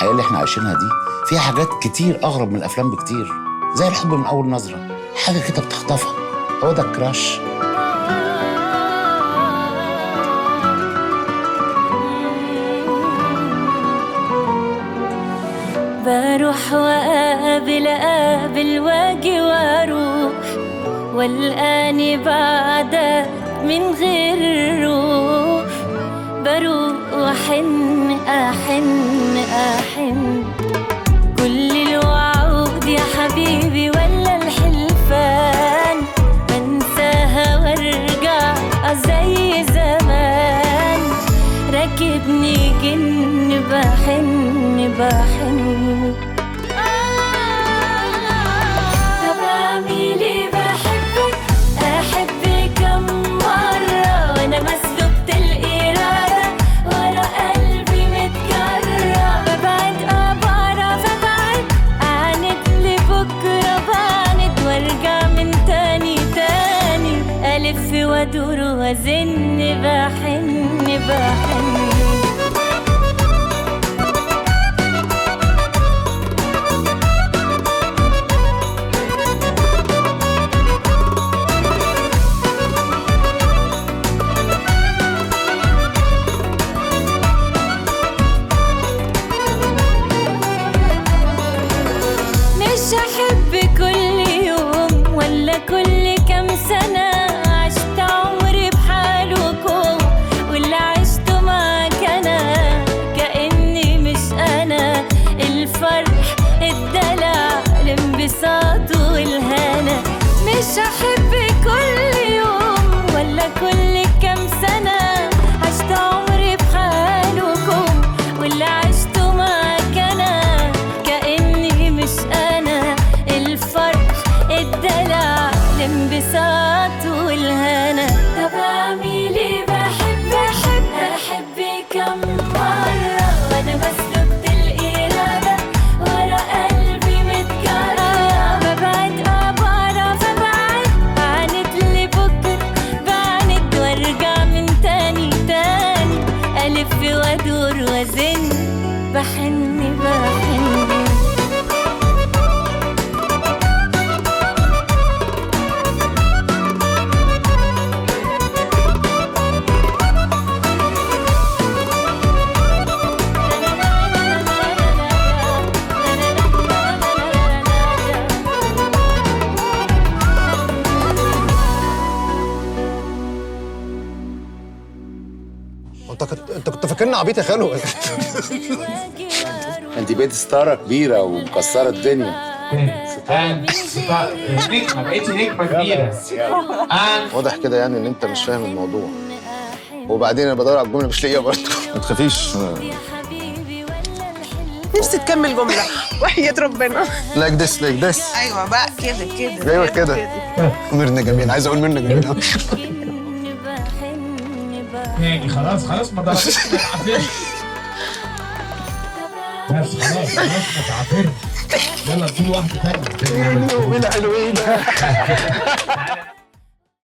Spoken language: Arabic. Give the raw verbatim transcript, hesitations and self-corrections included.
الحياه اللي احنا عايشينها دي فيها حاجات كتير اغرب من الافلام بكتير، زي الحب من اول نظره، حاجه كده بتخطفها، هو ده الكراش. بروح وأقابل أقابل واجي واروح، والقاني بعدك من غير روح. بروح وأحن أحن أحن كل الوعود يا حبيبي ولا الحلفان، بنساها وارجع زي زمان. راكبني جن بحن بحن. طب أعمل إيه بحبك أحبك كم مرة وأنا مسلوبة الإرادة ورا قلبي متكرر. ببعد أه بعرف أبعد أعاند لبكرة بعند وأرجع من تاني تاني ألف وأدور وأزن بحن بحن. مش هحب كل يوم ولا كل كام سنة، عشت عمري بحالكم واللي عشته معاك أنا كأني مش أنا. الفرح الدلع الانبساط والهنا. مش هحب كل يوم ولا كل كام سنة، عشت عمري بحالكم واللي عشته معاك أنا كأني مش أنا. الفرح الدلع الانبساط والهنا. طب أعمل إيه بحب أحب أحب كم مرة وأنا مسلوبة الإرادة ورا قلبي متكرر. ببعد أه بعرف أبعد بعند لبكرة بعند وأرجع من تاني تاني ألف وأدور وأزن بحن بحن. انت كنت انت كنت فاكرني عبيط يا خالو؟ انت بقيت ستاره كبيره ومكسره الدنيا. نجمه بقيتي نجمه كبيره. واضح كده يعني ان انت مش فاهم الموضوع. وبعدين انا بدور على الجمله مش لاقيها برضه. ما تخافيش. نفسي تكمل جمله وحياة ربنا. لايك ذس لايك ذس. ايوه بقى كده كده. ايوه كده. ميرنا جميل، عايز اقول ميرنا جميل. تاني خلاص خلاص ما ضربتش ما تعافرش. بس خلاص خلاص ما تعافرش. يلا نجيب واحده ثانيه. حلوين حلوين.